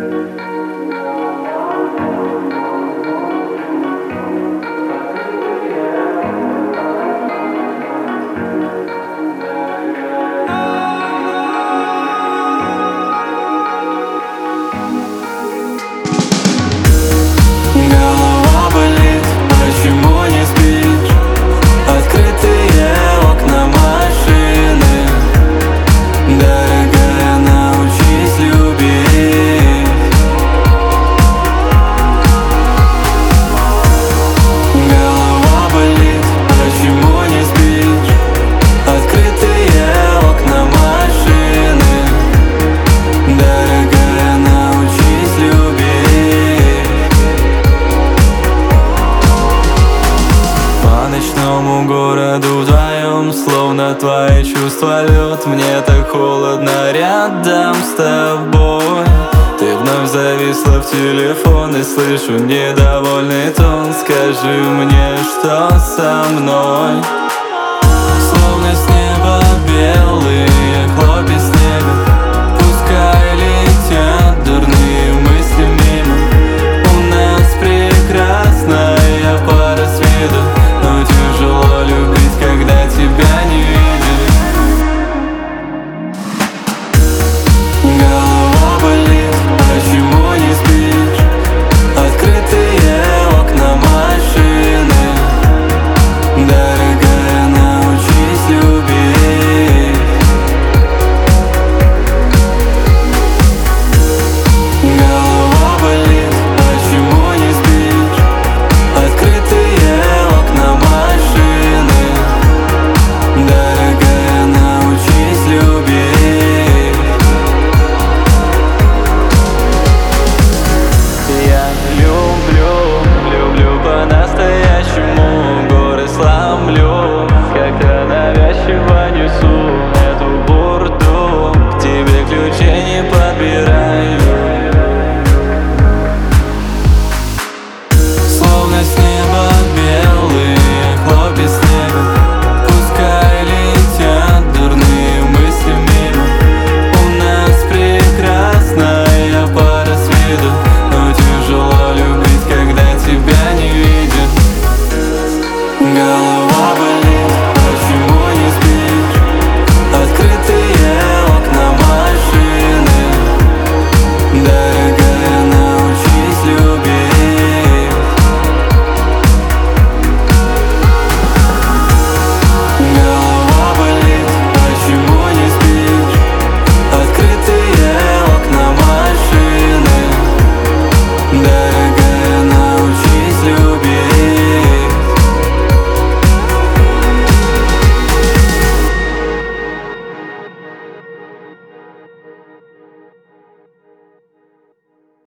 Голова болит, почему не спишь? Открытые окна машины. Дорогая, научись любить. Голова болит, почему не спишь? Открытые окна машины. Дорогая, научись любить. По ночному городу вдвоем, словно твои чувства лед. Мне так холодно рядом с тобой. Ты вновь зависла в телефон, и слышу недовольный тон. Скажи мне, что со мной? Словно с неба белый